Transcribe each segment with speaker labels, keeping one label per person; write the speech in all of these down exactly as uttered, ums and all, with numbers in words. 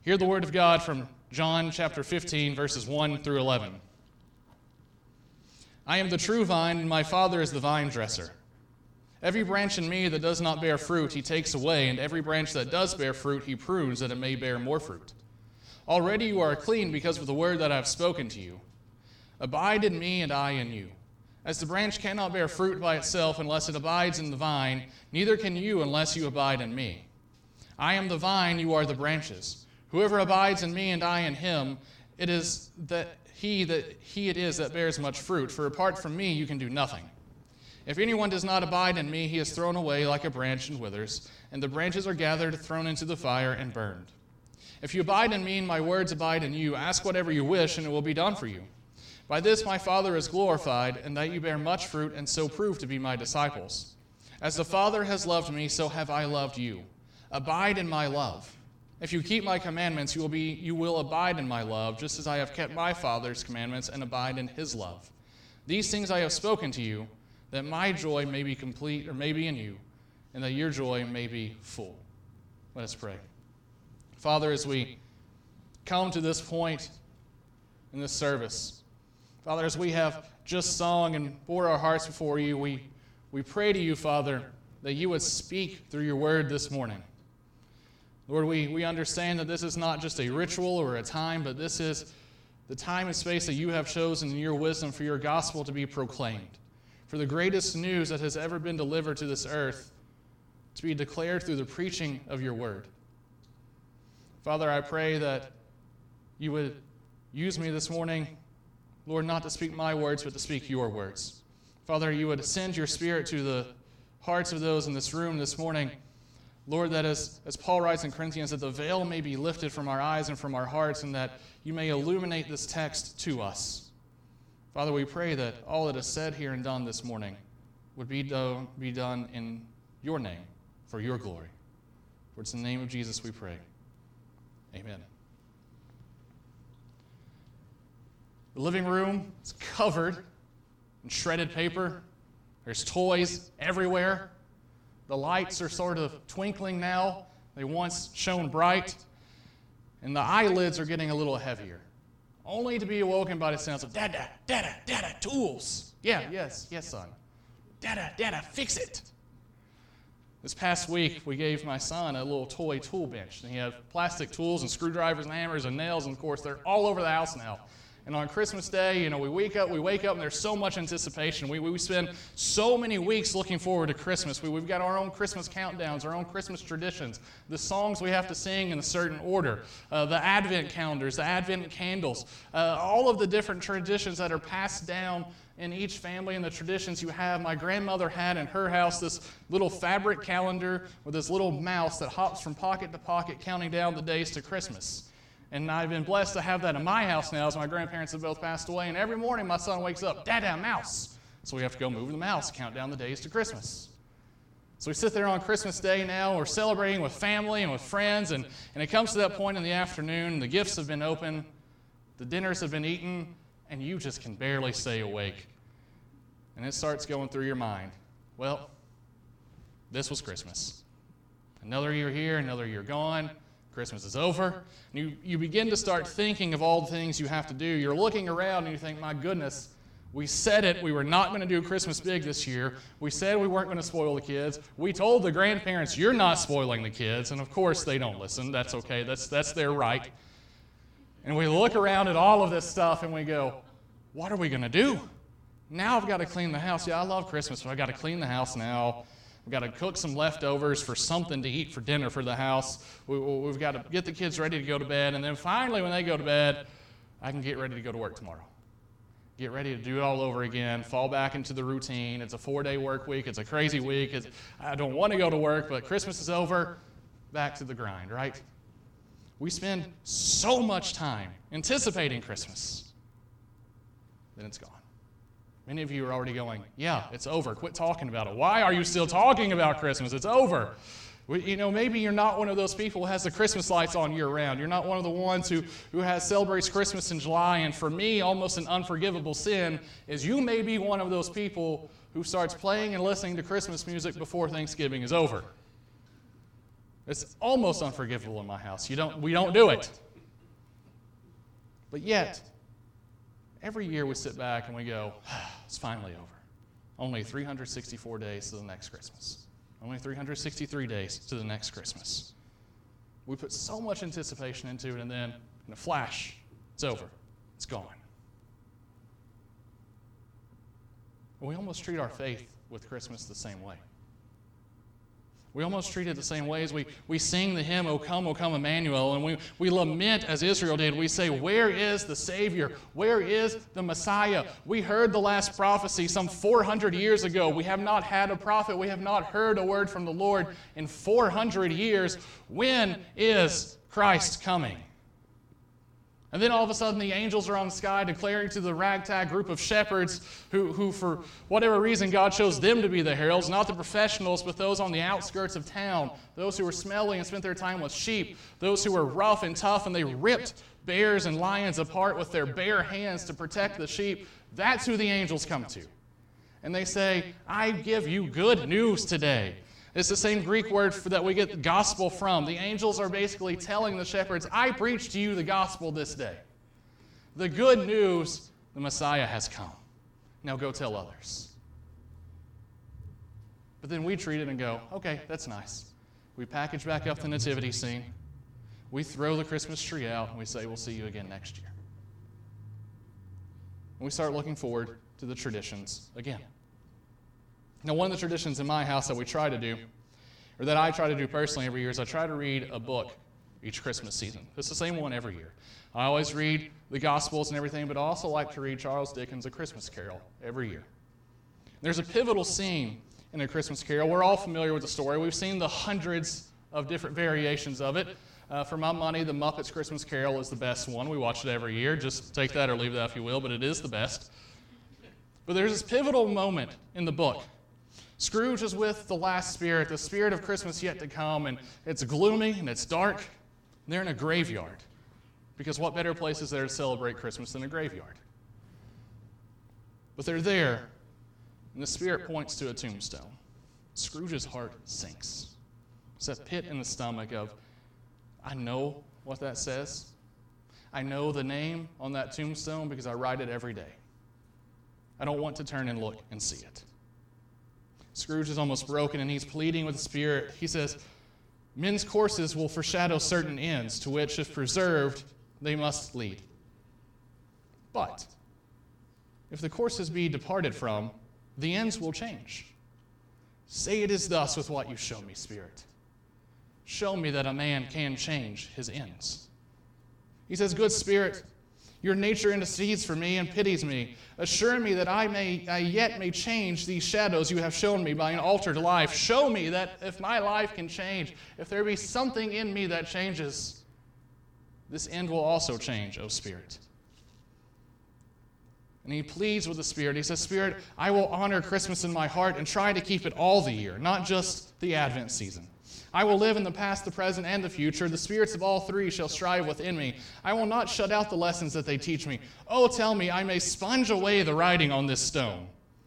Speaker 1: Hear the word of God from John chapter fifteen, verses one through eleven. I am the true vine, and my Father is the vine dresser. Every branch in me that does not bear fruit, he takes away, and every branch that does bear fruit, he prunes, that it may bear more fruit. Already you are clean because of the word that I have spoken to you. Abide in me, and I in you. As the branch cannot bear fruit by itself unless it abides in the vine, neither can you unless you abide in me. I am the vine, you are the branches. Whoever abides in me and I in him, it is that he that he it is that bears much fruit, for apart from me you can do nothing. If anyone does not abide in me, he is thrown away like a branch and withers, and the branches are gathered, thrown into the fire, and burned. If you abide in me and my words abide in you, ask whatever you wish, and it will be done for you. By this my Father is glorified, and that you bear much fruit, and so prove to be my disciples. As the Father has loved me, so have I loved you. Abide in my love. If you keep my commandments, you will be you will abide in my love, just as I have kept my Father's commandments and abide in his love. These things I have spoken to you, that my joy may be complete, or may be in you, and that your joy may be full. Let us pray. Father, as we come to this point in this service, Father, as we have just sung and poured our hearts before you, we, we pray to you, Father, that you would speak through your word this morning. Lord, we, we understand that this is not just a ritual or a time, but this is the time and space that you have chosen in your wisdom for your gospel to be proclaimed, for the greatest news that has ever been delivered to this earth to be declared through the preaching of your word. Father, I pray that you would use me this morning, Lord, not to speak my words, but to speak your words. Father, you would send your Spirit to the hearts of those in this room this morning, Lord, that as, as Paul writes in Corinthians, that the veil may be lifted from our eyes and from our hearts, and that you may illuminate this text to us. Father, we pray that all that is said here and done this morning would be, do, be done in your name, for your glory. For it's in the name of Jesus we pray. Amen. The living room is covered in shredded paper. There's toys everywhere. The lights are sort of twinkling now. They once shone bright. And the eyelids are getting a little heavier, only to be awoken by the sounds of, Dada, Dada, Dada, tools. Yeah, yes, yes, son. Dada, Dada, fix it. This past week, we gave my son a little toy tool bench. And he had plastic tools and screwdrivers and hammers and nails, and of course, they're all over the house now. And on Christmas Day, you know, we wake up, we wake up, and there's so much anticipation. We, we spend so many weeks looking forward to Christmas. We, we've got our own Christmas countdowns, our own Christmas traditions, the songs we have to sing in a certain order, uh, the Advent calendars, the Advent candles, uh, all of the different traditions that are passed down in each family and the traditions you have. My grandmother had in her house this little fabric calendar with this little mouse that hops from pocket to pocket, counting down the days to Christmas. And I've been blessed to have that in my house now, as my grandparents have both passed away. And every morning my son wakes up, Dada, mouse. So we have to go move the mouse, count down the days to Christmas. So we sit there on Christmas Day now, we're celebrating with family and with friends, and, and it comes to that point in the afternoon, the gifts have been opened, the dinners have been eaten, and you just can barely stay awake. And it starts going through your mind, well, this was Christmas. Another year here, another year gone. Christmas is over. And you, you begin to start thinking of all the things you have to do. You're looking around and you think, my goodness, we said it. We were not going to do Christmas big this year. We said we weren't going to spoil the kids. We told the grandparents, you're not spoiling the kids. And of course, they don't listen. That's okay. That's, that's their right. And we look around at all of this stuff and we go, what are we going to do? Now I've got to clean the house. Yeah, I love Christmas, but I've got to clean the house now. We've got to cook some leftovers for something to eat for dinner for the house. We, we've got to get the kids ready to go to bed. And then finally, when they go to bed, I can get ready to go to work tomorrow. Get ready to do it all over again, fall back into the routine. It's a four-day work week. It's a crazy week. It's, I don't want to go to work, but Christmas is over. Back to the grind, right? We spend so much time anticipating Christmas, then it's gone. Many of you are already going, yeah, it's over. Quit talking about it. Why are you still talking about Christmas? It's over. You know, maybe you're not one of those people who has the Christmas lights on year-round. You're not one of the ones who, who has celebrates Christmas in July. And for me, almost an unforgivable sin is you may be one of those people who starts playing and listening to Christmas music before Thanksgiving is over. It's almost unforgivable in my house. You don't, we don't do it. But yet, every year we sit back and we go, it's finally over. Only three hundred sixty-four days to the next Christmas. Only three hundred sixty-three days to the next Christmas. We put so much anticipation into it, and then in a flash, it's over. It's gone. We almost treat our faith with Christmas the same way. We almost treat it the same way as we, we sing the hymn, O come, O come, Emmanuel, and we, we lament as Israel did. We say, where is the Savior? Where is the Messiah? We heard the last prophecy some four hundred years ago. We have not had a prophet. We have not heard a word from the Lord in four hundred years. When is Christ coming? And then all of a sudden the angels are on the sky declaring to the ragtag group of shepherds who, who for whatever reason God chose them to be the heralds, not the professionals, but those on the outskirts of town, those who were smelly and spent their time with sheep, those who were rough and tough and they ripped bears and lions apart with their bare hands to protect the sheep. That's who the angels come to. And they say, I give you good news today. It's the same Greek word for that we get the gospel from. The angels are basically telling the shepherds, I preach to you the gospel this day. The good news, the Messiah has come. Now go tell others. But then we treat it and go, okay, that's nice. We package back up the nativity scene. We throw the Christmas tree out, and we say, we'll see you again next year. And we start looking forward to the traditions again. Now, one of the traditions in my house that we try to do, or that I try to do personally every year, is I try to read a book each Christmas season. It's the same one every year. I always read the Gospels and everything, but I also like to read Charles Dickens' A Christmas Carol every year. There's a pivotal scene in A Christmas Carol. We're all familiar with the story. We've seen the hundreds of different variations of it. Uh, for my money, The Muppets Christmas Carol is the best one. We watch it every year. Just take that or leave that if you will, but it is the best. But there's this pivotal moment in the book. Scrooge is with the last spirit, the spirit of Christmas yet to come, and it's gloomy and it's dark. And they're in a graveyard. Because what better place is there to celebrate Christmas than a graveyard? But they're there, and the spirit points to a tombstone. Scrooge's heart sinks. It's that pit in the stomach of, I know what that says. I know the name on that tombstone because I write it every day. I don't want to turn and look and see it. Scrooge is almost broken, and he's pleading with the Spirit. He says, men's courses will foreshadow certain ends, to which, if preserved, they must lead. But if the courses be departed from, the ends will change. Say it is thus with what you show me, Spirit. Show me that a man can change his ends. He says, good Spirit, your nature intercedes for me and pities me. Assure me that I may, I yet may change these shadows you have shown me by an altered life. Show me that if my life can change, if there be something in me that changes, this end will also change, O Spirit. And he pleads with the Spirit. He says, Spirit, I will honor Christmas in my heart and try to keep it all the year, not just the Advent season. I will live in the past, the present, and the future. The spirits of all three shall strive within me. I will not shut out the lessons that they teach me. Oh, tell me, I may sponge away the writing on this stone.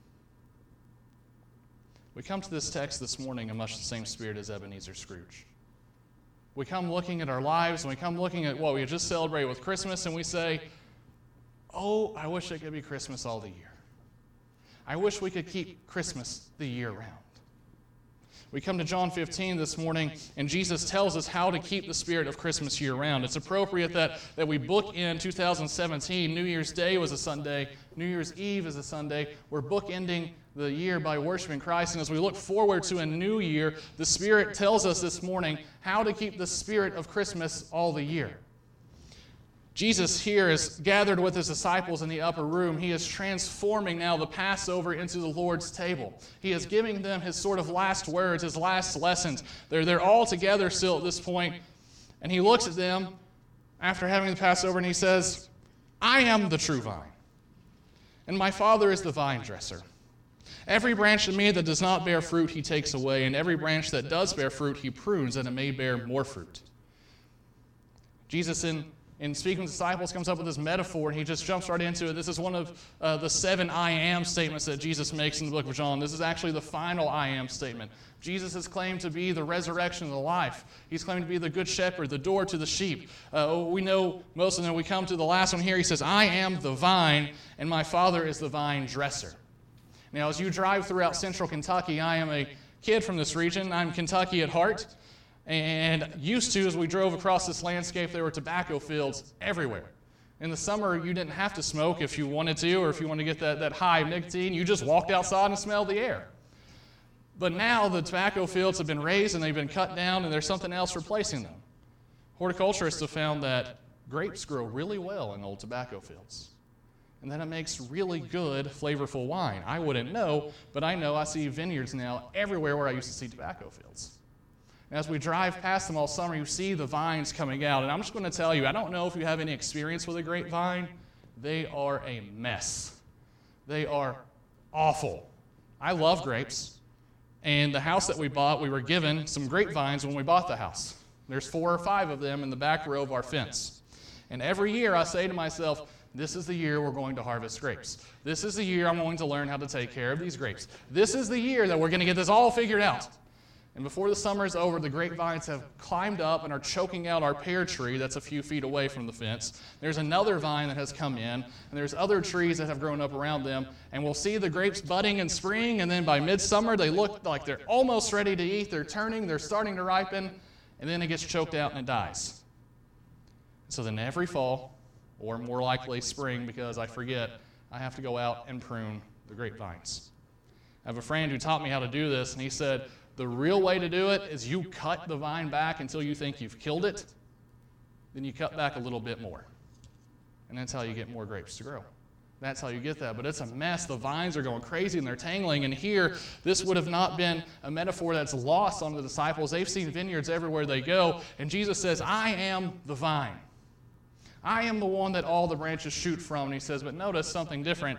Speaker 1: We come to this text this morning in much the same spirit as Ebenezer Scrooge. We come looking at our lives, and we come looking at what we just celebrated with Christmas, and we say, oh, I wish it could be Christmas all the year. I wish we could keep Christmas the year round. We come to John fifteen this morning, and Jesus tells us how to keep the spirit of Christmas year-round. It's appropriate that, that we book in two thousand seventeen. New Year's Day was a Sunday. New Year's Eve is a Sunday. We're bookending the year by worshiping Christ, and as we look forward to a new year, the Spirit tells us this morning how to keep the spirit of Christmas all the year. Jesus here is gathered with his disciples in the upper room. He is transforming now the Passover into the Lord's table. He is giving them his sort of last words, his last lessons. They're, they're all together still at this point. And he looks at them after having the Passover and he says, I am the true vine, and my Father is the vine dresser. Every branch in me that does not bear fruit he takes away, and every branch that does bear fruit he prunes that it may bear more fruit. Jesus in And speaking to disciples comes up with this metaphor, and he just jumps right into it. This is one of uh, the seven I am statements that Jesus makes in the book of John. This is actually the final I am statement. Jesus is claimed to be the resurrection of the life. He's claimed to be the good shepherd, the door to the sheep. Uh, we know most of them. We come to the last one here. He says, I am the vine, and my Father is the vine dresser. Now, as you drive throughout central Kentucky, I am a kid from this region. I'm Kentucky at heart. And used to, as we drove across this landscape, there were tobacco fields everywhere. In the summer, you didn't have to smoke if you wanted to, or if you wanted to get that, that high nicotine. You just walked outside and smelled the air. But now the tobacco fields have been raised and they've been cut down, and there's something else replacing them. Horticulturists have found that grapes grow really well in old tobacco fields. And then it makes really good, flavorful wine. I wouldn't know, but I know I see vineyards now everywhere where I used to see tobacco fields. As we drive past them all summer, you see the vines coming out. And I'm just going to tell you, I don't know if you have any experience with a grapevine. They are a mess. They are awful. I love grapes. And the house that we bought, we were given some grapevines when we bought the house. There's four or five of them in the back row of our fence. And every year I say to myself, this is the year we're going to harvest grapes. This is the year I'm going to learn how to take care of these grapes. This is the year that we're going to get this all figured out. And before the summer is over, the grapevines have climbed up and are choking out our pear tree that's a few feet away from the fence. There's another vine that has come in, and there's other trees that have grown up around them. And we'll see the grapes budding in spring, and then by midsummer, they look like they're almost ready to eat. They're turning, they're starting to ripen, and then it gets choked out and it dies. So then every fall, or more likely spring, because I forget, I have to go out and prune the grapevines. I have a friend who taught me how to do this, and he said, the real way to do it is you cut the vine back until you think you've killed it, then you cut back a little bit more. And that's how you get more grapes to grow. That's how you get that. But it's a mess. The vines are going crazy and they're tangling. And here, this would have not been a metaphor that's lost on the disciples. They've seen vineyards everywhere they go. And Jesus says, I am the vine. I am the one that all the branches shoot from. And he says, but notice something different.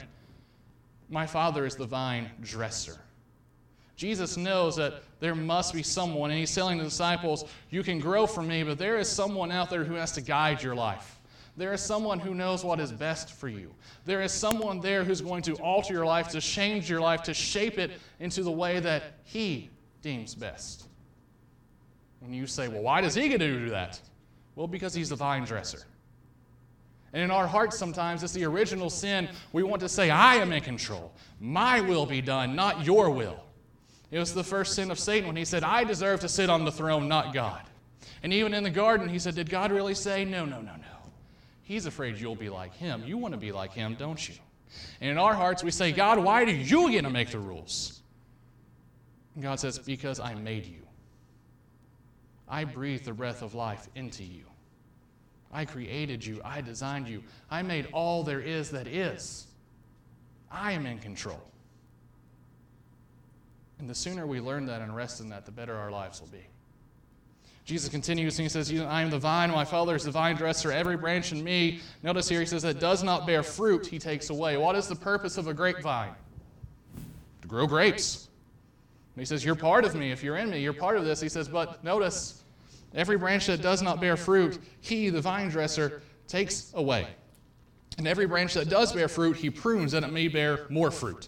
Speaker 1: My Father is the vine dresser. Jesus knows that there must be someone, and he's telling the disciples, you can grow from me, but there is someone out there who has to guide your life. There is someone who knows what is best for you. There is someone there who's going to alter your life, to change your life, to shape it into the way that he deems best. And you say, well, why does he get to do that? Well, because he's the vine dresser. And in our hearts sometimes, it's the original sin. We want to say, I am in control. My will be done, not your will. It was the first sin of Satan when he said, I deserve to sit on the throne, not God. And even in the garden, he said, did God really say, no, no, no, no. He's afraid you'll be like him. You want to be like him, don't you? And in our hearts, we say, God, why do you get to make the rules? And God says, because I made you. I breathed the breath of life into you. I created you. I designed you. I made all there is that is. I am in control. And the sooner we learn that and rest in that, the better our lives will be. Jesus continues and he says, I am the vine, my Father is the vine dresser. Every branch in me, notice here he says, that does not bear fruit, he takes away. What is the purpose of a grapevine? To grow grapes. And he says, you're part of me. If you're in me, you're part of this. He says, but notice, every branch that does not bear fruit, he, the vine dresser, takes away. And every branch that does bear fruit, he prunes that it may bear more fruit.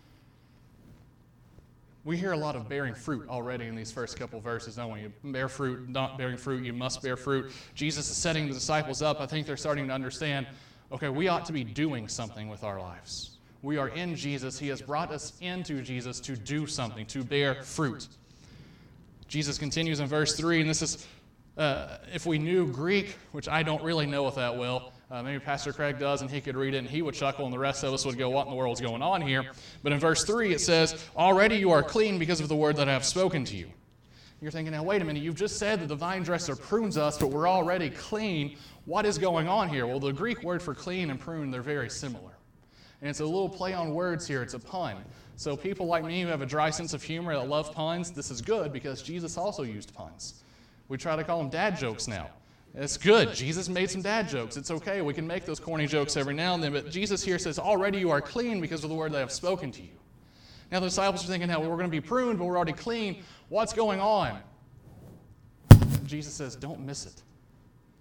Speaker 1: We hear a lot of bearing fruit already in these first couple verses, don't we? You bear fruit, not bearing fruit, you must bear fruit. Jesus is setting the disciples up. I think they're starting to understand, okay, we ought to be doing something with our lives. We are in Jesus. He has brought us into Jesus to do something, to bear fruit. Jesus continues in verse three, and this is, uh, if we knew Greek, which I don't really know it that well, Uh, maybe Pastor Craig does, and he could read it, and he would chuckle, and the rest of us would go, what in the world is going on here? But in verse three, it says, already you are clean because of the word that I have spoken to you. You're thinking, now, wait a minute, you've just said that the vine dresser prunes us, but we're already clean. What is going on here? Well, the Greek word for clean and prune, they're very similar. And it's a little play on words here. It's a pun. So people like me who have a dry sense of humor that love puns, this is good because Jesus also used puns. We try to call them dad jokes now. It's good. Jesus made some dad jokes. It's okay. We can make those corny jokes every now and then. But Jesus here says, already you are clean because of the word that I have spoken to you. Now the disciples are thinking, now we're going to be pruned, but we're already clean. What's going on? Jesus says, don't miss it.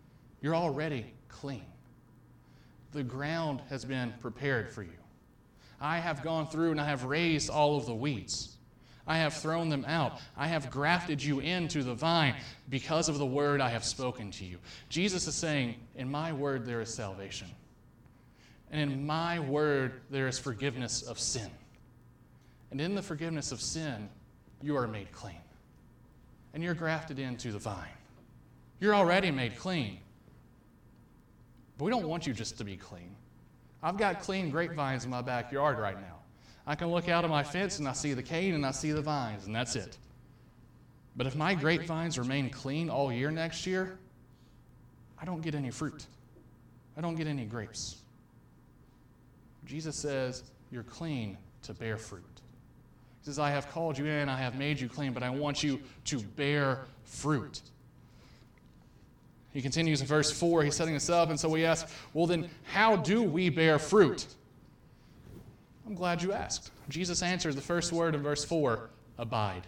Speaker 1: You're already clean. The ground has been prepared for you. I have gone through and I have raised all of the weeds. I have thrown them out. I have grafted you into the vine because of the word I have spoken to you. Jesus is saying, in my word there is salvation. And in my word there is forgiveness of sin. And in the forgiveness of sin, you are made clean. And you're grafted into the vine. You're already made clean. But we don't want you just to be clean. I've got clean grapevines in my backyard right now. I can look out of my fence and I see the cane and I see the vines, and that's it. But if my grapevines remain clean all year next year, I don't get any fruit. I don't get any grapes. Jesus says, you're clean to bear fruit. He says, I have called you in, I have made you clean, but I want you to bear fruit. He continues in verse four, he's setting us up, and so we ask, well then, how do we bear fruit? I'm glad you asked. Jesus answers the first word in verse four, abide.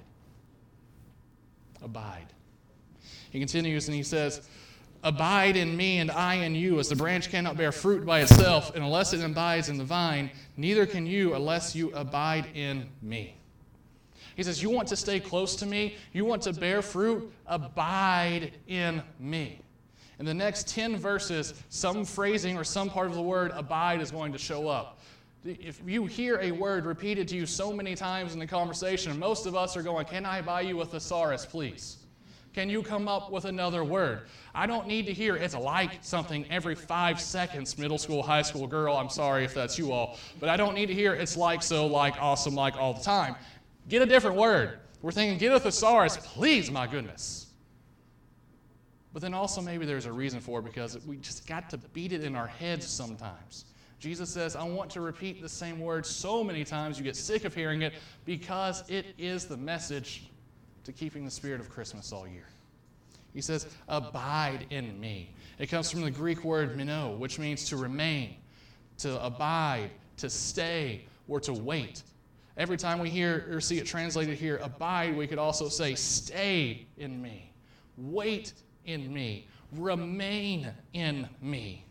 Speaker 1: Abide. He continues and he says, abide in me and I in you, as the branch cannot bear fruit by itself, and unless it abides in the vine, neither can you unless you abide in me. He says, you want to stay close to me? You want to bear fruit? Abide in me. In the next ten verses, some phrasing or some part of the word abide is going to show up. If you hear a word repeated to you so many times in the conversation, most of us are going, can I buy you a thesaurus, please? Can you come up with another word? I don't need to hear it's like something every five seconds, middle school, high school girl. I'm sorry if that's you all. But I don't need to hear it's like, so, like, awesome, like all the time. Get a different word. We're thinking, get a thesaurus, please, my goodness. But then also maybe there's a reason for it, because we just got to beat it in our heads sometimes. Jesus says, I want to repeat the same word so many times you get sick of hearing it, because it is the message to keeping the spirit of Christmas all year. He says, abide in me. It comes from the Greek word meno, which means to remain, to abide, to stay, or to wait. Every time we hear or see it translated here, abide, we could also say, stay in me, wait in me, remain in me.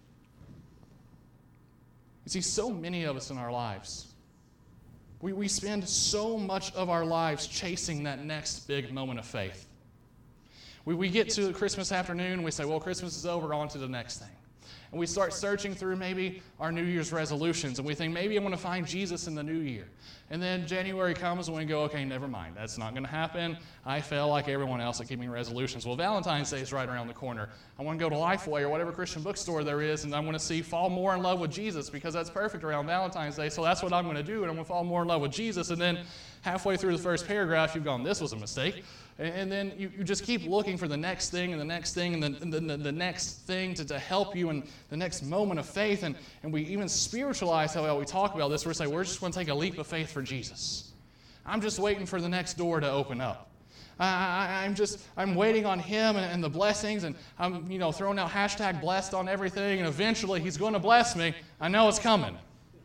Speaker 1: You see, so many of us in our lives, we, we spend so much of our lives chasing that next big moment of faith. We, we get to Christmas afternoon, and we say, well, Christmas is over, on to the next thing. And we start searching through maybe our New Year's resolutions, and we think, maybe I'm going to find Jesus in the new year. And then January comes, and we go, okay, never mind. That's not going to happen. I fail like everyone else at keeping resolutions. Well, Valentine's Day is right around the corner. I want to go to Lifeway or whatever Christian bookstore there is, and I want to see Fall More in Love with Jesus, because that's perfect around Valentine's Day, so that's what I'm going to do, and I'm going to fall more in love with Jesus. And then halfway through the first paragraph, you've gone, this was a mistake. And then you, you just keep looking for the next thing and the next thing and the, and the, the next thing to, to help you in the next moment of faith. And, and we even spiritualize how we talk about this. We're saying, we're just going to take a leap of faith for Jesus. I'm just waiting for the next door to open up. I, I, I'm just, I'm waiting on Him and, and the blessings, and I'm, you know, throwing out hashtag blessed on everything, and eventually He's going to bless me. I know it's coming.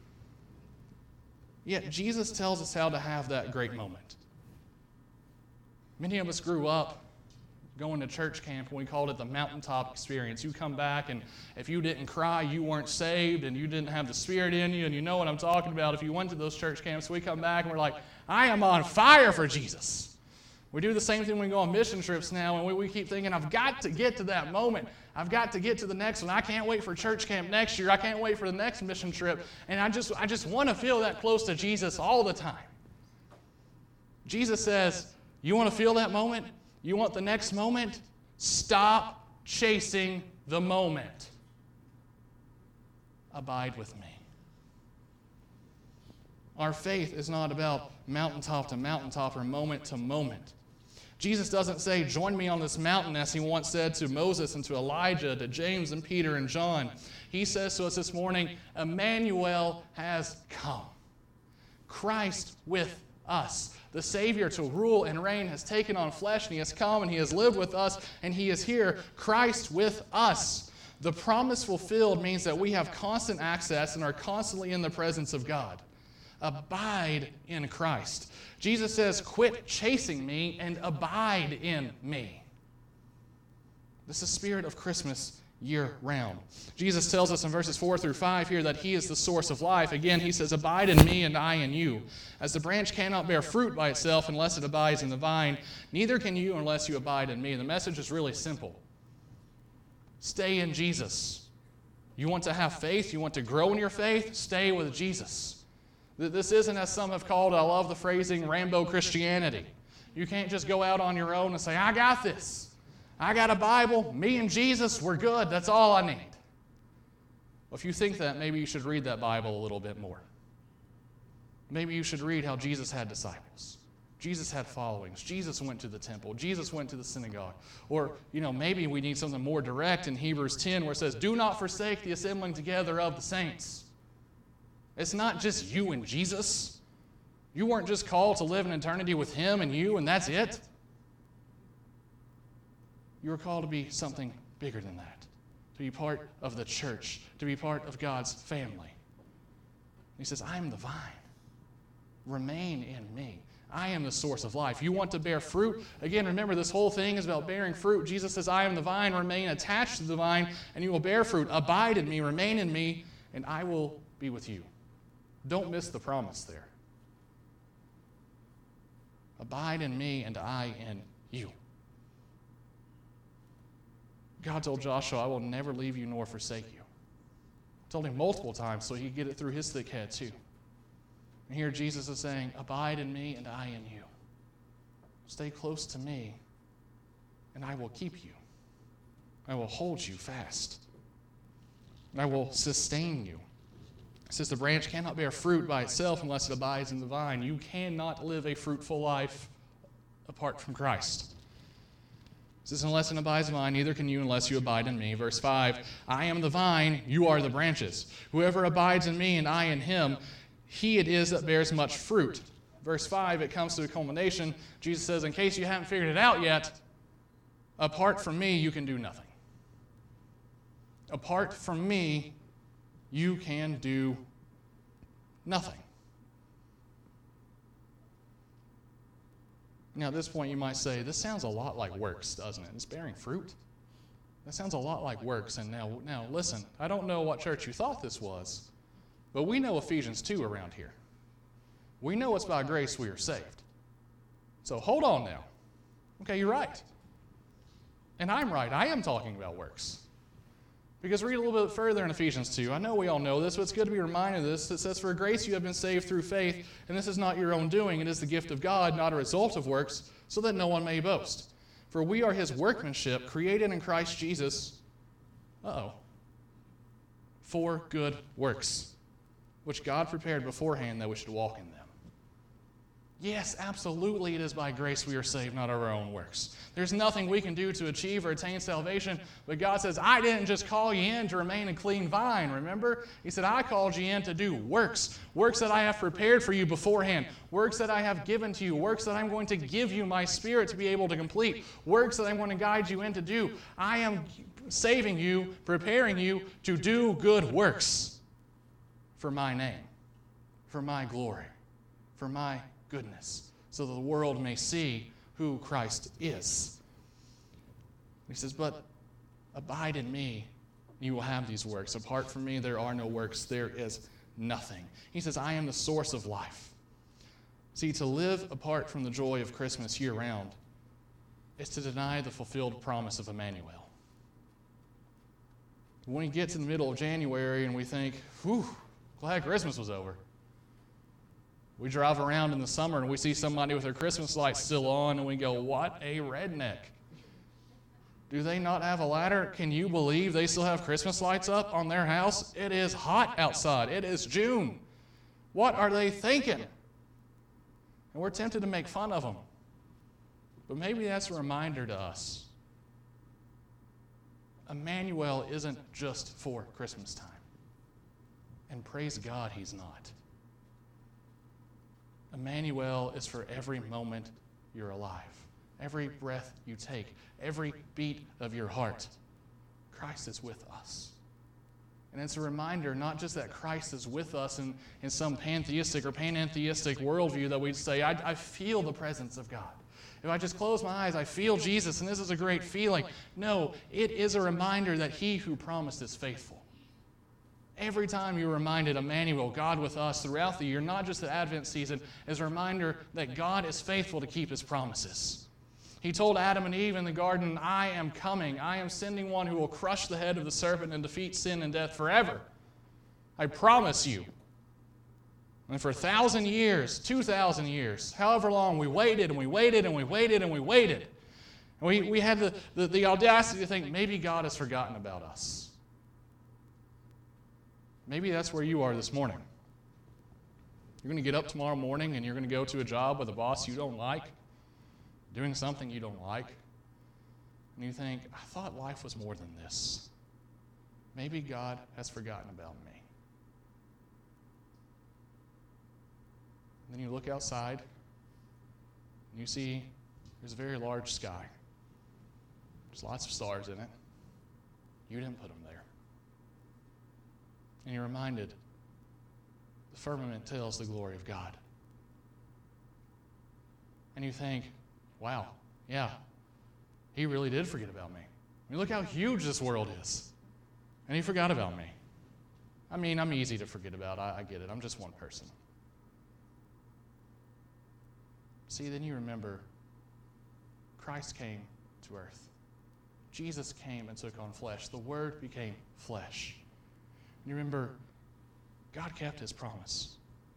Speaker 1: Yet Jesus tells us how to have that great moment. Many of us grew up going to church camp, and we called it the mountaintop experience. You come back, and if you didn't cry, you weren't saved, and you didn't have the Spirit in you, and you know what I'm talking about. If you went to those church camps, we come back, and we're like, I am on fire for Jesus. We do the same thing when we go on mission trips now, and we, we keep thinking, I've got to get to that moment. I've got to get to the next one. I can't wait for church camp next year. I can't wait for the next mission trip, and I just, I just want to feel that close to Jesus all the time. Jesus says, you want to feel that moment? You want the next moment? Stop chasing the moment. Abide with me. Our faith is not about mountaintop to mountaintop or moment to moment. Jesus doesn't say, join me on this mountain, as He once said to Moses and to Elijah, to James and Peter and John. He says to us this morning, Emmanuel has come. Christ with us. The Savior to rule and reign has taken on flesh, and He has come, and He has lived with us, and He is here, Christ with us. The promise fulfilled means that we have constant access and are constantly in the presence of God. Abide in Christ. Jesus says, quit chasing me and abide in me. This is the spirit of Christmas year round. Jesus tells us in verses four through five here that he is the source of life. Again, he says, abide in me and I in you. As the branch cannot bear fruit by itself unless it abides in the vine, neither can you unless you abide in me. The message is really simple. Stay in Jesus. You want to have faith? You want to grow in your faith? Stay with Jesus. This isn't, as some have called, I love the phrasing, Rambo Christianity. You can't just go out on your own and say, I got this. I got a Bible, me and Jesus, we're good, that's all I need. Well, if you think that, maybe you should read that Bible a little bit more. Maybe you should read how Jesus had disciples. Jesus had followings. Jesus went to the temple. Jesus went to the synagogue. Or, you know, maybe we need something more direct in Hebrews ten where it says, do not forsake the assembling together of the saints. It's not just you and Jesus. You weren't just called to live in eternity with him and you and that's it. You were called to be something bigger than that, to be part of the church, to be part of God's family. He says, I am the vine. Remain in me. I am the source of life. You want to bear fruit? Again, remember, this whole thing is about bearing fruit. Jesus says, I am the vine. Remain attached to the vine, and you will bear fruit. Abide in me, remain in me, and I will be with you. Don't miss the promise there. Abide in me, and I in you. God told Joshua, I will never leave you nor forsake you. Told him multiple times so he could get it through his thick head too. And here Jesus is saying, abide in me and I in you. Stay close to me and I will keep you. I will hold you fast. And I will sustain you. It says the branch cannot bear fruit by itself unless it abides in the vine. You cannot live a fruitful life apart from Christ. It says, unless it abides in the vine, neither can you unless you abide in me. Verse five, I am the vine, you are the branches. Whoever abides in me and I in him, he it is that bears much fruit. Verse five, it comes to a culmination. Jesus says, in case you haven't figured it out yet, apart from me, you can do nothing. Apart from me, you can do nothing. Now, at this point, you might say, this sounds a lot like works, doesn't it? It's bearing fruit. That sounds a lot like works. And now, now, listen, I don't know what church you thought this was, but we know Ephesians two around here. We know it's by grace we are saved. So hold on now. Okay, you're right. And I'm right. I am talking about works. Because read a little bit further in Ephesians two. I know we all know this, but it's good to be reminded of this. It says, for grace you have been saved through faith, and this is not your own doing. It is the gift of God, not a result of works, so that no one may boast. For we are his workmanship, created in Christ Jesus, uh-oh, for good works, which God prepared beforehand that we should walk in them. Yes, absolutely, it is by grace we are saved, not our own works. There's nothing we can do to achieve or attain salvation, but God says, I didn't just call you in to remain a clean vine, remember? He said, I called you in to do works, works that I have prepared for you beforehand, works that I have given to you, works that I'm going to give you my Spirit to be able to complete, works that I'm going to guide you in to do. I am saving you, preparing you to do good works for my name, for my glory, for my goodness, so that the world may see who Christ is. He says, but abide in me, you will have these works. Apart from me, there are no works. There is nothing. He says, I am the source of life. See, to live apart from the joy of Christmas year-round is to deny the fulfilled promise of Emmanuel. When we get to the middle of January and we think, whew, glad Christmas was over. We drive around in the summer and we see somebody with their Christmas lights still on and we go, what a redneck. Do they not have a ladder? Can you believe they still have Christmas lights up on their house? It is hot outside. It is June. What are they thinking? And we're tempted to make fun of them. But maybe that's a reminder to us. Emmanuel isn't just for Christmas time. And praise God he's not. Emmanuel is for every moment you're alive, every breath you take, every beat of your heart. Christ is with us. And it's a reminder not just that Christ is with us in, in some pantheistic or panentheistic worldview that we'd say, I, I feel the presence of God. if I just close my eyes, I feel Jesus, and this is a great feeling. No, it is a reminder that he who promised is faithful. Every time you're reminded, Emmanuel, God with us throughout the year, not just the Advent season, is a reminder that God is faithful to keep his promises. He told Adam and Eve in the garden, I am coming. I am sending one who will crush the head of the serpent and defeat sin and death forever. I promise you. And for a thousand years, two thousand years, however long, we waited and we waited and we waited and we waited. And we, we had the, the, the audacity to think maybe God has forgotten about us. Maybe that's where you are this morning. You're going to get up tomorrow morning and you're going to go to a job with a boss you don't like, doing something you don't like, and you think, I thought life was more than this. Maybe God has forgotten about me. And then you look outside, and you see there's a very large sky. There's lots of stars in it. You didn't put them there. And you're reminded, the firmament tells the glory of God. And you think, wow, yeah, he really did forget about me. I mean, look how huge this world is. And he forgot about me. I mean, I'm easy to forget about. I, I get it. I'm just one person. See, then you remember Christ came to earth. Jesus came and took on flesh. The Word became flesh. And you remember, God kept his promise.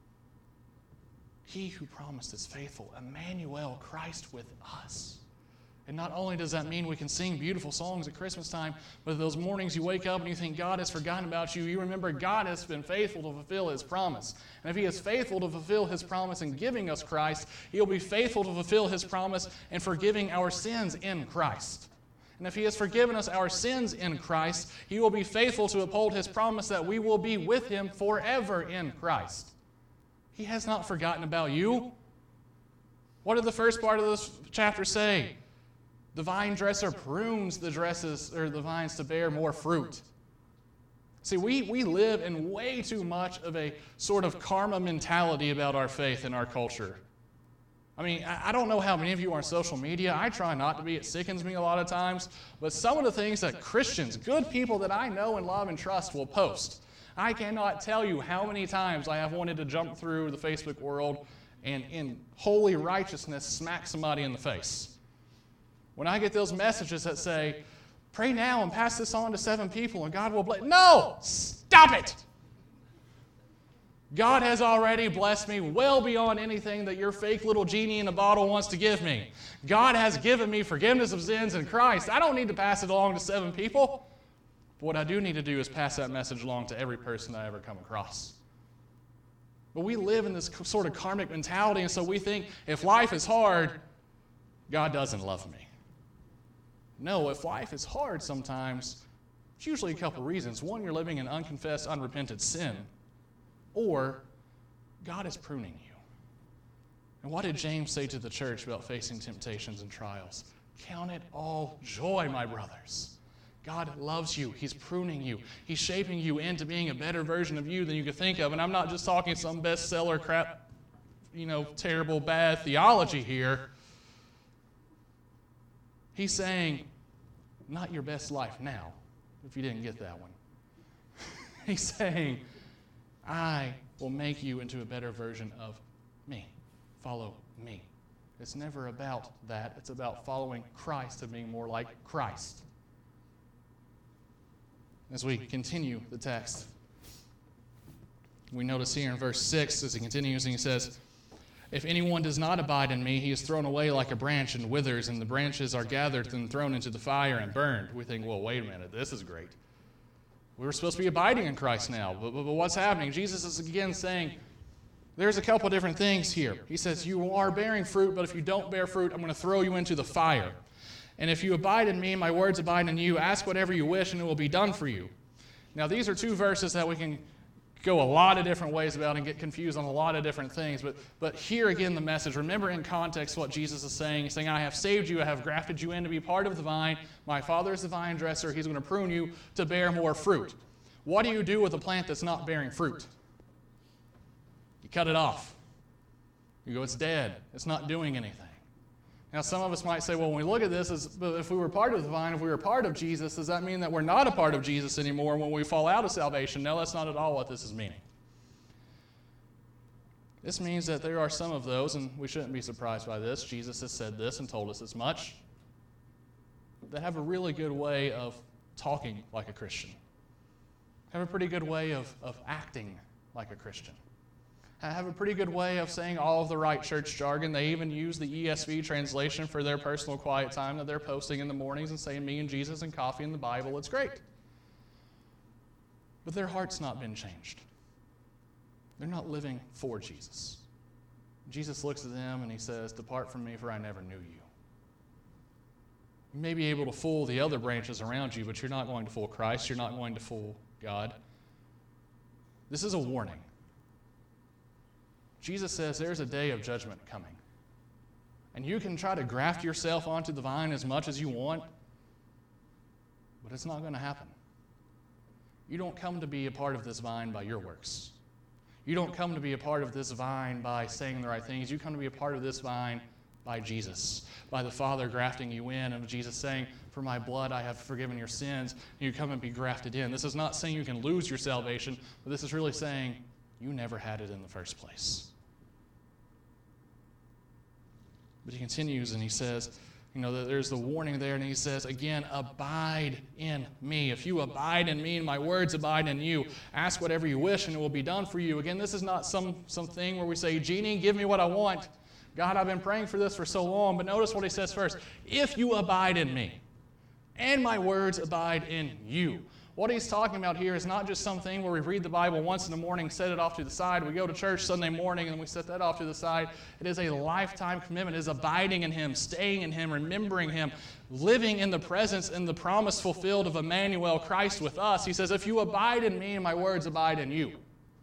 Speaker 1: He who promised is faithful. Emmanuel, Christ with us. And not only does that mean we can sing beautiful songs at Christmas time, but those mornings you wake up and you think God has forgotten about you, you remember God has been faithful to fulfill his promise. And if he is faithful to fulfill his promise in giving us Christ, he'll be faithful to fulfill his promise in forgiving our sins in Christ. And if he has forgiven us our sins in Christ, he will be faithful to uphold his promise that we will be with him forever in Christ. He has not forgotten about you. What did the first part of this chapter say? The vine dresser prunes the dresses or the vines to bear more fruit. See, we, we live in way too much of a sort of karma mentality about our faith in our culture. I mean, I, I don't know how many of you are on social media. I try not to be. It sickens me a lot of times. But some of the things that Christians, good people that I know and love and trust, will post. I cannot tell you how many times I have wanted to jump through the Facebook world and in holy righteousness smack somebody in the face. When I get those messages that say, pray now and pass this on to seven people and God will bless. No! Stop it! God has already blessed me well beyond anything that your fake little genie in a bottle wants to give me. God has given me forgiveness of sins in Christ. I don't need to pass it along to seven people. But what I do need to do is pass that message along to every person I ever come across. But we live in this sort of karmic mentality, and so we think if life is hard, God doesn't love me. No, if life is hard sometimes, it's usually a couple reasons. One, you're living in unconfessed, unrepented sin. Or God is pruning you. And what did James say to the church about facing temptations and trials? Count it all joy, my brothers. God loves you. He's pruning you. He's shaping you into being a better version of you than you could think of. And I'm not just talking some bestseller crap, you know, terrible, bad theology here. He's saying, not your best life now, if you didn't get that one. He's saying, I will make you into a better version of me. Follow me. It's never about that. It's about following Christ and being more like Christ. As we continue the text, we notice here in verse six, as he continues, and he says, if anyone does not abide in me, he is thrown away like a branch and withers, and the branches are gathered and thrown into the fire and burned. We think, well, wait a minute, this is great. We were supposed to be abiding in Christ now, but, but, but what's happening? Jesus is again saying, there's a couple different things here. He says, you are bearing fruit, but if you don't bear fruit, I'm going to throw you into the fire. And if you abide in me, my words abide in you, ask whatever you wish, and it will be done for you. Now, these are two verses that we can go a lot of different ways about and get confused on a lot of different things. But, but here again, the message. Remember in context what Jesus is saying. He's saying, I have saved you. I have grafted you in to be part of the vine. My Father is the vine dresser. He's going to prune you to bear more fruit. What do you do with a plant that's not bearing fruit? You cut it off. You go, it's dead. It's not doing anything. Now, some of us might say, well, when we look at this, as, if we were part of the vine, if we were part of Jesus, does that mean that we're not a part of Jesus anymore when we fall out of salvation? No, that's not at all what this is meaning. This means that there are some of those, and we shouldn't be surprised by this, Jesus has said this and told us as much, that have a really good way of talking like a Christian, have a pretty good way of, of acting like a Christian, have a pretty good way of saying all of the right church jargon. They even use the E S V translation for their personal quiet time that they're posting in the mornings and saying me and Jesus and coffee and the Bible. It's great. But their heart's not been changed. They're not living for Jesus. Jesus looks at them and he says, "Depart from me, for I never knew you." You may be able to fool the other branches around you, but you're not going to fool Christ. You're not going to fool God. This is a warning. Jesus says there's a day of judgment coming. And you can try to graft yourself onto the vine as much as you want, but it's not going to happen. You don't come to be a part of this vine by your works. You don't come to be a part of this vine by saying the right things. You come to be a part of this vine by Jesus, by the Father grafting you in, and Jesus saying, "For my blood I have forgiven your sins," and you come and be grafted in. This is not saying you can lose your salvation, but this is really saying you never had it in the first place. But he continues and he says, you know, there's the warning there, and he says, again, abide in me. If you abide in me and my words abide in you, ask whatever you wish and it will be done for you. Again, this is not some something where we say, "Genie, give me what I want." God, I've been praying for this for so long. But notice what he says first. If you abide in me and my words abide in you. What he's talking about here is not just something where we read the Bible once in the morning, set it off to the side. We go to church Sunday morning and we set that off to the side. It is a lifetime commitment. It is abiding in him, staying in him, remembering him, living in the presence and the promise fulfilled of Emmanuel, Christ with us. He says, if you abide in me and my words abide in you.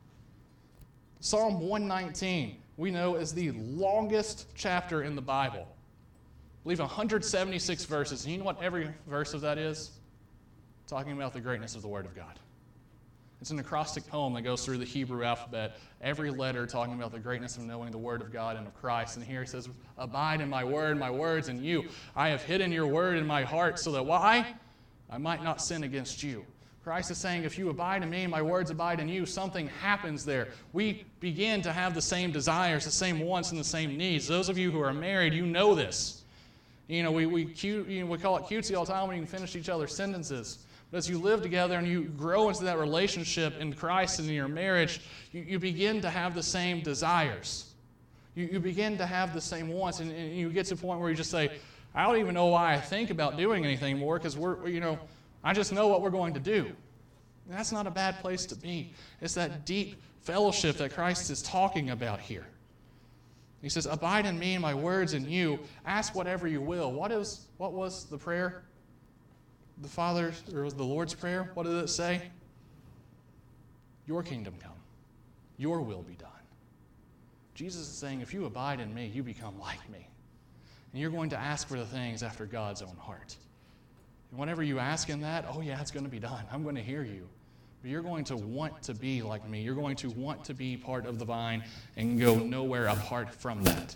Speaker 1: Psalm one nineteen, we know, is the longest chapter in the Bible. I believe one hundred seventy-six verses. And you know what every verse of that is? Talking about the greatness of the Word of God. It's an acrostic poem that goes through the Hebrew alphabet, every letter talking about the greatness of knowing the Word of God and of Christ. And here he says, abide in my word, my words in you. I have hidden your word in my heart so that why? I might not sin against you. Christ is saying, if you abide in me and my words abide in you, something happens there. We begin to have the same desires, the same wants, and the same needs. Those of you who are married, you know this. You know, we, we, cute, you know, we call it cutesy all the time when you can finish each other's sentences. But as you live together and you grow into that relationship in Christ and in your marriage, you, you begin to have the same desires. You, you begin to have the same wants, and, and you get to a point where you just say, I don't even know why I think about doing anything more, because we're, you know, I just know what we're going to do. And that's not a bad place to be. It's that deep fellowship that Christ is talking about here. He says, abide in me and my words in you. Ask whatever you will. What is? What was the prayer? The Father, or the Lord's Prayer, what did it say? Your kingdom come. Your will be done. Jesus is saying, if you abide in me, you become like me. And you're going to ask for the things after God's own heart. And whenever you ask in that, oh yeah, it's going to be done. I'm going to hear you. But you're going to want to be like me. You're going to want to be part of the vine and go nowhere apart from that.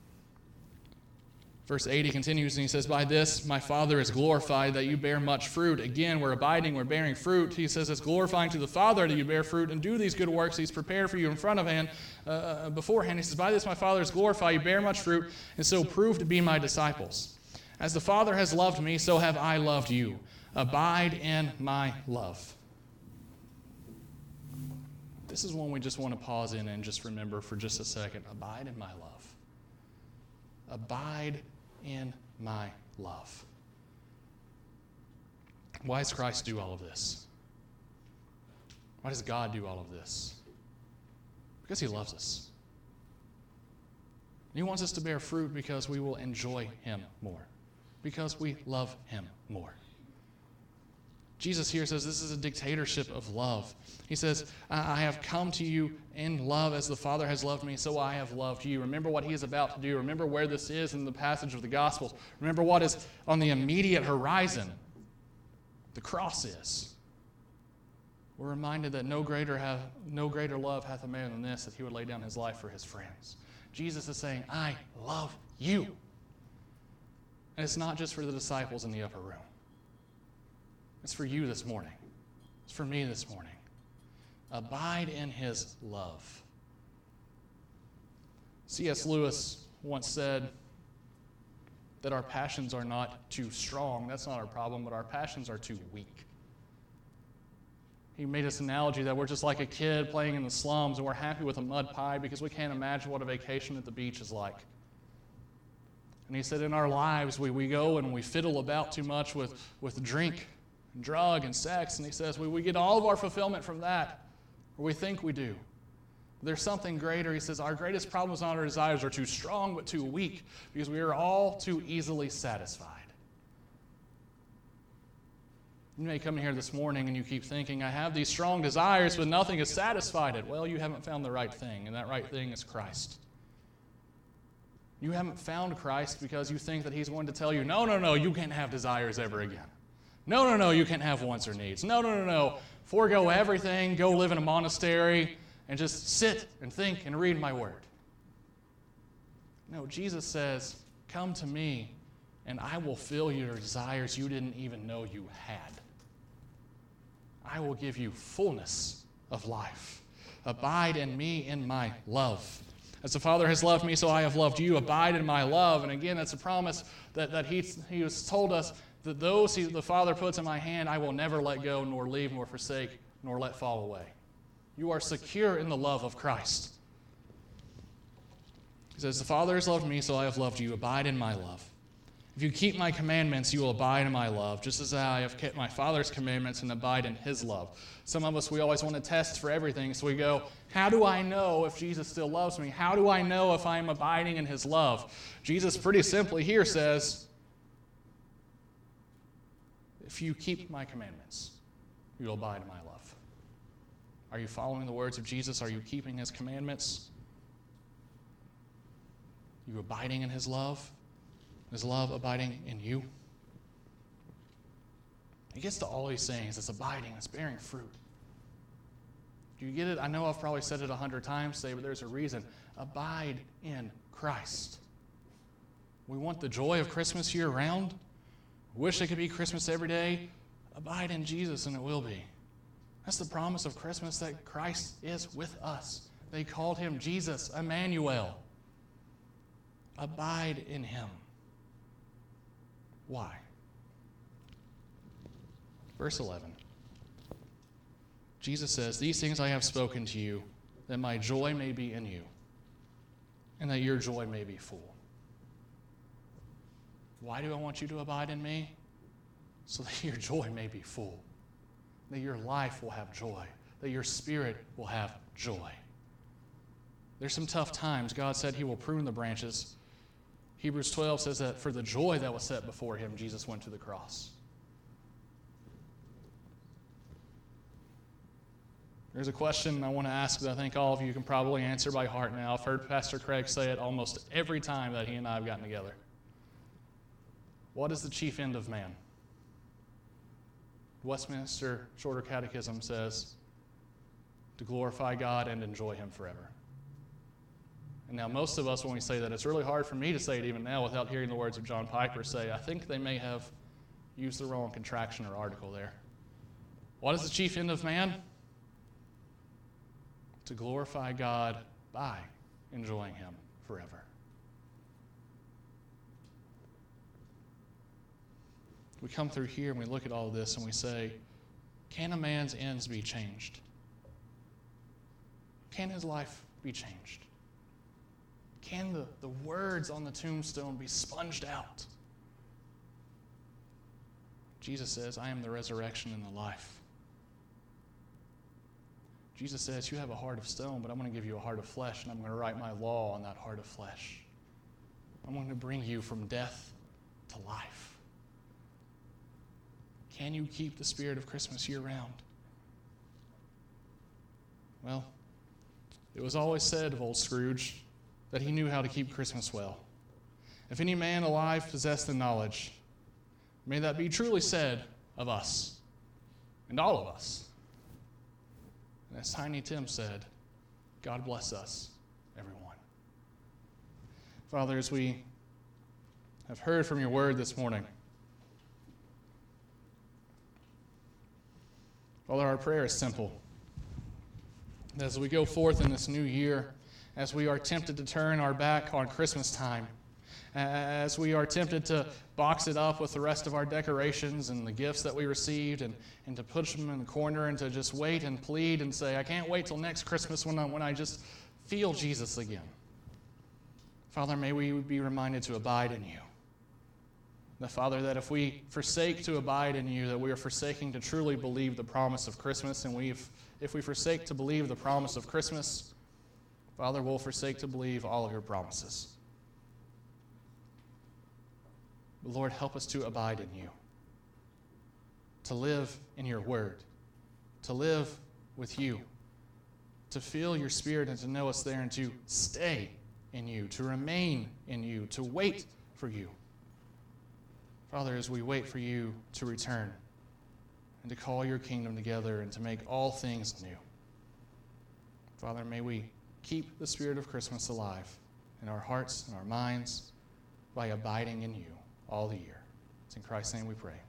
Speaker 1: Verse eight, he continues and he says, by this my Father is glorified, that you bear much fruit. Again, we're abiding, we're bearing fruit. He says it's glorifying to the Father that you bear fruit and do these good works he's prepared for you in front of hand, uh, beforehand. He says, by this my Father is glorified, you bear much fruit, and so prove to be my disciples. As the Father has loved me, so have I loved you. Abide in my love. This is one we just want to pause in and just remember for just a second. Abide in my love. Abide in my love. Why does Christ do all of this? Why does God do all of this? Because he loves us. He wants us to bear fruit because we will enjoy him more. Because we love him more. Jesus here says this is a dictatorship of love. He says, I have come to you in love as the Father has loved me, so I have loved you. Remember what he is about to do. Remember where this is in the passage of the Gospels. Remember what is on the immediate horizon. The cross is. We're reminded that no greater, have, no greater love hath a man than this, that he would lay down his life for his friends. Jesus is saying, I love you. And it's not just for the disciples in the upper room. It's for you this morning. It's for me this morning. Abide in his love. C S Lewis once said that our passions are not too strong. That's not our problem, but our passions are too weak. He made this analogy that we're just like a kid playing in the slums and we're happy with a mud pie because we can't imagine what a vacation at the beach is like. And he said in our lives we, we go and we fiddle about too much with, with drink and drug and sex. And he says we, we get all of our fulfillment from that, or we think we do. There's something greater. He says our greatest problem is not our desires are too strong but too weak because we are all too easily satisfied. You may come here this morning and you keep thinking, I have these strong desires but nothing has satisfied it. Well, you haven't found the right thing, and that right thing is Christ. You haven't found Christ because you think that he's going to tell you, no, no, no, you can't have desires ever again. No, no, no, you can't have wants or needs. No, no, no, no, forego everything, go live in a monastery, and just sit and think and read my word. No, Jesus says, come to me and I will fill your desires you didn't even know you had. I will give you fullness of life. Abide in me in my love. As the Father has loved me, so I have loved you. Abide in my love. And again, that's a promise that, that he, he has told us that those he, the Father puts in my hand, I will never let go, nor leave, nor forsake, nor let fall away. You are secure in the love of Christ. He says, the Father has loved me, so I have loved you. Abide in my love. If you keep my commandments, you will abide in my love, just as I have kept my Father's commandments and abide in his love. Some of us, we always want to test for everything, so we go, how do I know if Jesus still loves me? How do I know if I am abiding in his love? Jesus pretty simply here says, if you keep my commandments, you will abide in my love. Are you following the words of Jesus? Are you keeping his commandments? Are you abiding in his love? Is love abiding in you? He gets to all these things. It's abiding. It's bearing fruit. Do you get it? I know I've probably said it a hundred times today, but there's a reason. Abide in Christ. We want the joy of Christmas year round. Wish it could be Christmas every day. Abide in Jesus and it will be. That's the promise of Christmas, that Christ is with us. They called him Jesus, Emmanuel. Abide in him. Why? Verse eleven. Jesus says, these things I have spoken to you, that my joy may be in you, and that your joy may be full. Why do I want you to abide in me? So that your joy may be full. That your life will have joy. That your spirit will have joy. There's some tough times. God said he will prune the branches. Hebrews twelve says that for the joy that was set before him, Jesus went to the cross. There's a question I want to ask that I think all of you can probably answer by heart now. I've heard Pastor Craig say it almost every time that he and I have gotten together. What is the chief end of man? Westminster Shorter Catechism says, to glorify God and enjoy him forever. And now most of us, when we say that, it's really hard for me to say it even now without hearing the words of John Piper say, I think they may have used the wrong contraction or article there. What is the chief end of man? To glorify God by enjoying him forever. We come through here and we look at all of this and we say, can a man's ends be changed? Can his life be changed? Can the, the words on the tombstone be sponged out? Jesus says, I am the resurrection and the life. Jesus says, you have a heart of stone, but I'm going to give you a heart of flesh, and I'm going to write my law on that heart of flesh. I'm going to bring you from death to life. Can you keep the spirit of Christmas year-round? Well, it was always said of old Scrooge that he knew how to keep Christmas well. If any man alive possess the knowledge, may that be truly said of us and all of us. And as Tiny Tim said, God bless us, everyone. Father, as we have heard from your word this morning. Father, our prayer is simple. As we go forth in this new year, as we are tempted to turn our back on Christmas time, as we are tempted to box it up with the rest of our decorations and the gifts that we received and, and to push them in the corner and to just wait and plead and say, I can't wait till next Christmas when I, when I just feel Jesus again. Father, may we be reminded to abide in you. That, Father, that if we forsake to abide in you, that we are forsaking to truly believe the promise of Christmas, and we've, if we forsake to believe the promise of Christmas, Father, we'll forsake to believe all of your promises. But Lord, help us to abide in you, to live in your word, to live with you, to feel your Spirit and to know us there and to stay in you, to remain in you, to wait for you. Father, as we wait for you to return and to call your kingdom together and to make all things new, Father, may we keep the spirit of Christmas alive in our hearts and our minds by abiding in you all the year. It's in Christ's name we pray.